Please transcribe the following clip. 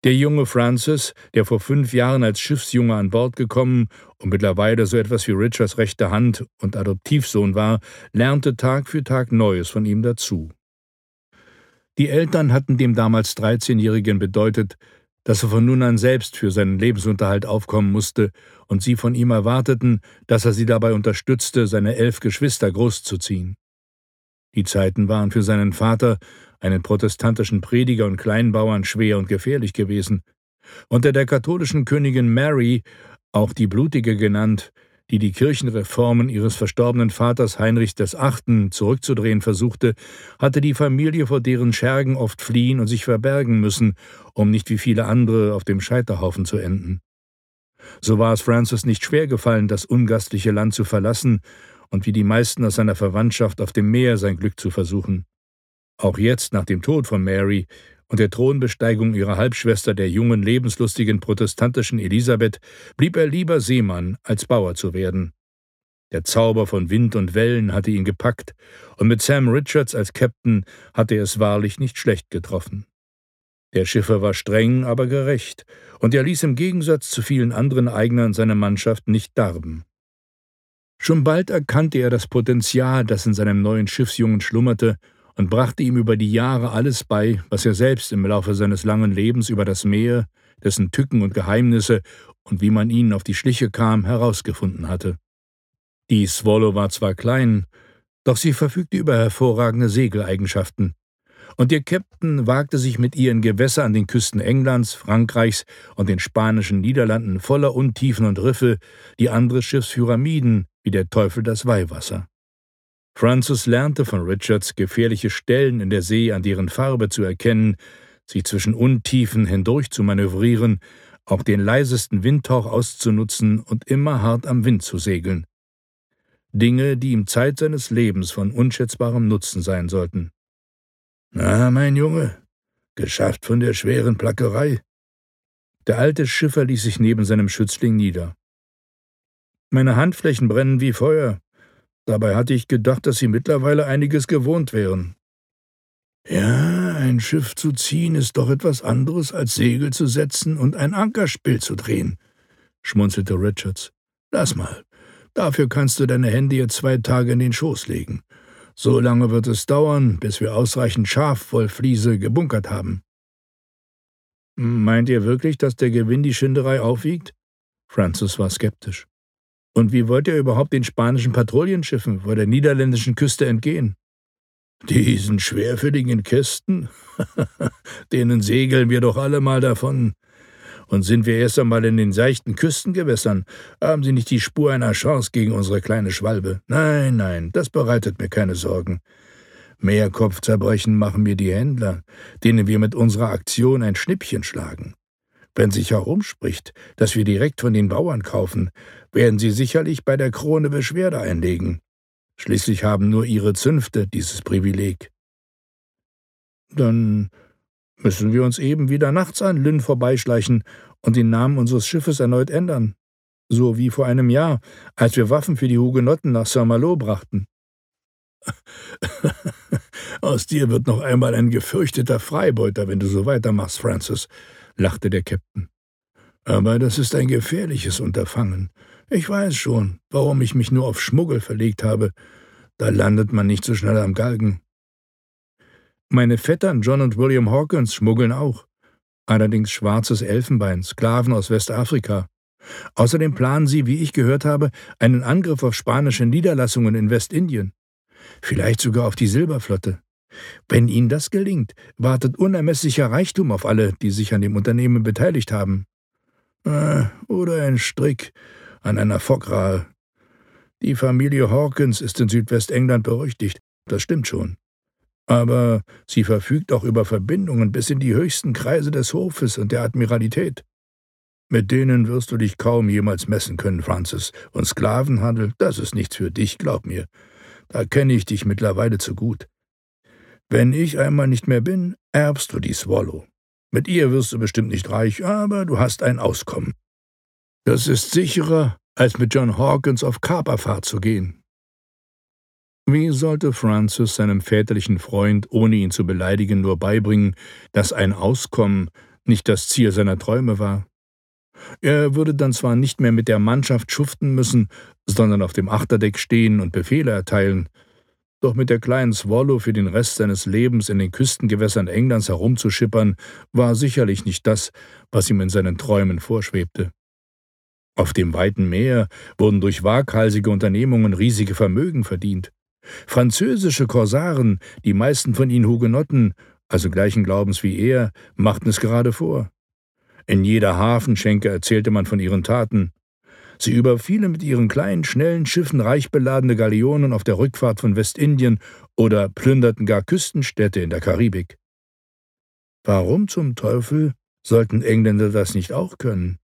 Der junge Francis, der vor 5 Jahren als Schiffsjunge an Bord gekommen und mittlerweile so etwas wie Richards rechte Hand und Adoptivsohn war, lernte Tag für Tag Neues von ihm dazu. Die Eltern hatten dem damals 13-Jährigen bedeutet, dass er von nun an selbst für seinen Lebensunterhalt aufkommen musste und sie von ihm erwarteten, dass er sie dabei unterstützte, seine 11 Geschwister großzuziehen. Die Zeiten waren für seinen Vater, einen protestantischen Prediger und Kleinbauern, schwer und gefährlich gewesen. Unter der katholischen Königin Mary, auch die Blutige genannt, die die Kirchenreformen ihres verstorbenen Vaters Heinrich VIII. Zurückzudrehen versuchte, hatte die Familie vor deren Schergen oft fliehen und sich verbergen müssen, um nicht wie viele andere auf dem Scheiterhaufen zu enden. So war es Francis nicht schwer gefallen, das ungastliche Land zu verlassen und wie die meisten aus seiner Verwandtschaft auf dem Meer sein Glück zu versuchen. Auch jetzt, nach dem Tod von Mary und der Thronbesteigung ihrer Halbschwester, der jungen, lebenslustigen protestantischen Elisabeth, blieb er lieber Seemann, als Bauer zu werden. Der Zauber von Wind und Wellen hatte ihn gepackt, und mit Sam Richards als Captain hatte er es wahrlich nicht schlecht getroffen. Der Schiffer war streng, aber gerecht, und er ließ im Gegensatz zu vielen anderen Eignern seine Mannschaft nicht darben. Schon bald erkannte er das Potenzial, das in seinem neuen Schiffsjungen schlummerte, und brachte ihm über die Jahre alles bei, was er selbst im Laufe seines langen Lebens über das Meer, dessen Tücken und Geheimnisse und wie man ihnen auf die Schliche kam, herausgefunden hatte. Die Swallow war zwar klein, doch sie verfügte über hervorragende Segeleigenschaften, und ihr Captain wagte sich mit ihr in Gewässer an den Küsten Englands, Frankreichs und den spanischen Niederlanden voller Untiefen und Riffe, die andere Schiffsführer mieden, wie der Teufel das Weihwasser. Francis lernte von Richards, gefährliche Stellen in der See an deren Farbe zu erkennen, sich zwischen Untiefen hindurch zu manövrieren, auch den leisesten Windhauch auszunutzen und immer hart am Wind zu segeln. Dinge, die ihm Zeit seines Lebens von unschätzbarem Nutzen sein sollten. »Na, mein Junge, geschafft von der schweren Plackerei?« Der alte Schiffer ließ sich neben seinem Schützling nieder. »Meine Handflächen brennen wie Feuer. Dabei hatte ich gedacht, dass Sie mittlerweile einiges gewohnt wären.« »Ja, ein Schiff zu ziehen ist doch etwas anderes, als Segel zu setzen und ein Ankerspiel zu drehen«, schmunzelte Richards. »Lass mal, dafür kannst du deine Hände jetzt 2 Tage in den Schoß legen. So lange wird es dauern, bis wir ausreichend Schafwollfliese gebunkert haben.« »Meint ihr wirklich, dass der Gewinn die Schinderei aufwiegt?« Francis war skeptisch. »Und wie wollt ihr überhaupt den spanischen Patrouillenschiffen vor der niederländischen Küste entgehen?« »Diesen schwerfälligen Kästen? Denen segeln wir doch alle mal davon. Und sind wir erst einmal in den seichten Küstengewässern, haben sie nicht die Spur einer Chance gegen unsere kleine Schwalbe. Nein, nein, das bereitet mir keine Sorgen. Mehr Kopfzerbrechen machen mir die Händler, denen wir mit unserer Aktion ein Schnippchen schlagen. Wenn sich herumspricht, dass wir direkt von den Bauern kaufen, werden sie sicherlich bei der Krone Beschwerde einlegen. Schließlich haben nur ihre Zünfte dieses Privileg.« »Dann müssen wir uns eben wieder nachts an Lynn vorbeischleichen und den Namen unseres Schiffes erneut ändern. So wie vor einem Jahr, als wir Waffen für die Hugenotten nach Saint-Malo brachten.« »Aus dir wird noch einmal ein gefürchteter Freibeuter, wenn du so weitermachst, Francis«, lachte der Käpt'n. »Aber das ist ein gefährliches Unterfangen. Ich weiß schon, warum ich mich nur auf Schmuggel verlegt habe. Da landet man nicht so schnell am Galgen.« »Meine Vettern John und William Hawkins schmuggeln auch. Allerdings schwarzes Elfenbein, Sklaven aus Westafrika. Außerdem planen sie, wie ich gehört habe, einen Angriff auf spanische Niederlassungen in Westindien. Vielleicht sogar auf die Silberflotte. Wenn ihnen das gelingt, wartet unermesslicher Reichtum auf alle, die sich an dem Unternehmen beteiligt haben. Oder ein Strick an einer Fockrahe. Die Familie Hawkins ist in Südwestengland berüchtigt, das stimmt schon. Aber sie verfügt auch über Verbindungen bis in die höchsten Kreise des Hofes und der Admiralität. Mit denen wirst du dich kaum jemals messen können, Francis. Und Sklavenhandel, das ist nichts für dich, glaub mir. Da kenne ich dich mittlerweile zu gut. Wenn ich einmal nicht mehr bin, erbst du die Swallow. Mit ihr wirst du bestimmt nicht reich, aber du hast ein Auskommen. Das ist sicherer, als mit John Hawkins auf Kaperfahrt zu gehen.« Wie sollte Francis seinem väterlichen Freund, ohne ihn zu beleidigen, nur beibringen, dass ein Auskommen, nicht das Ziel seiner Träume war. Er würde dann zwar nicht mehr mit der Mannschaft schuften müssen, sondern auf dem Achterdeck stehen und Befehle erteilen, doch mit der kleinen Swallow für den Rest seines Lebens in den Küstengewässern Englands herumzuschippern, war sicherlich nicht das, was ihm in seinen Träumen vorschwebte. Auf dem weiten Meer wurden durch waghalsige Unternehmungen riesige Vermögen verdient. Französische Korsaren, die meisten von ihnen Hugenotten, also gleichen Glaubens wie er, machten es gerade vor. In jeder Hafenschenke erzählte man von ihren Taten. Sie überfielen mit ihren kleinen, schnellen Schiffen reich beladene Galeonen auf der Rückfahrt von Westindien oder plünderten gar Küstenstädte in der Karibik. Warum zum Teufel sollten Engländer das nicht auch können?